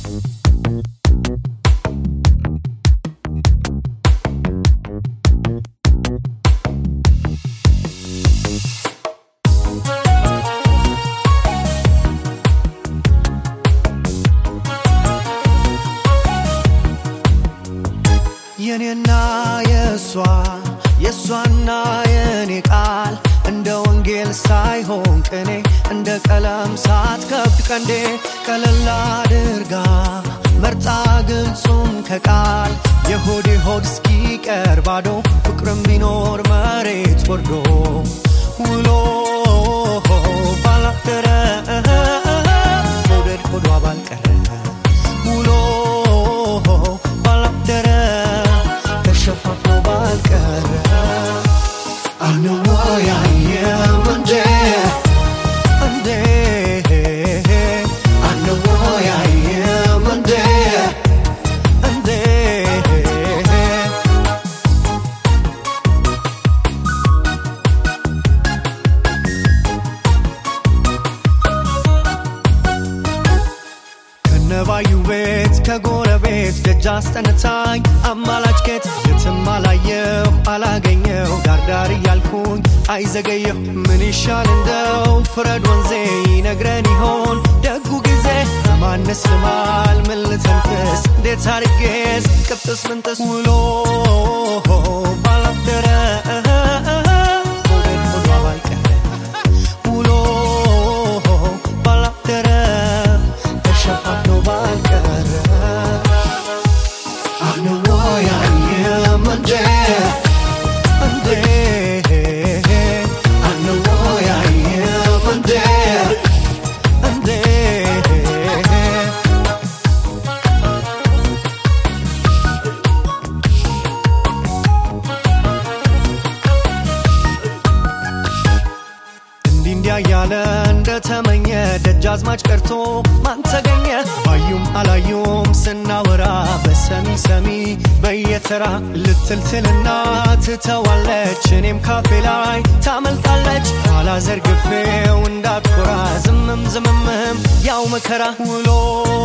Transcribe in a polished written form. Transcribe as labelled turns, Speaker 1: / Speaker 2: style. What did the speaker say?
Speaker 1: የኔና የሷና የኔ ቃል እንደ ወንጌል ሳይሆን ቅኔ እንደ ቀለም ሳትከብድ ቀንዴ ቀለል አድርጋ መርጣ ግልጹን ከቃል የሆዴ ሆድ እስኪቀር ባዶ ፍቅርም ቢኖር መሬት ወርዶ ውሎ ባላደረ መውደድ ሆዷ ባልቀረ ውሎ ባላደረ ተሸፋፍኖ ባልቀረ I know why I am and I know why I am and ከነባዩ ቤት ከጎረቤት ደጃስ ተነታኝ አማላጭ ከት የትማላየው አላገኘው ዳርዳር ያልኩኝ አይዘገየው ምን ይሻል እንደው ፍረድ ወንዜ ይነግረን ይሆን ደጉ ጊዜ ማንስ ልማል ምን ልተንፍስ እንዴት አርጌስ ቅጥስ ምንጥስ ውሎ ባላደረ መውደድ ሆዷ ባልቀረ ውሎ ባላደረ ተሸፋፍኖ ባልቀረ I know why I am and I know why I am and እንዲያ ያለ እንደተመኘ ደጃዝማች ቀርቶ ማን ተገኘ ባዩም አላዩም ስናወራ በሰሚ ሰሚ በየተራ ልትልትልና ትተዋለች እኔም ካፌ ላይ ታመልጣለች አላዘርግፌው እንዳትኮራ ዝምም ያው መከራ ውሎ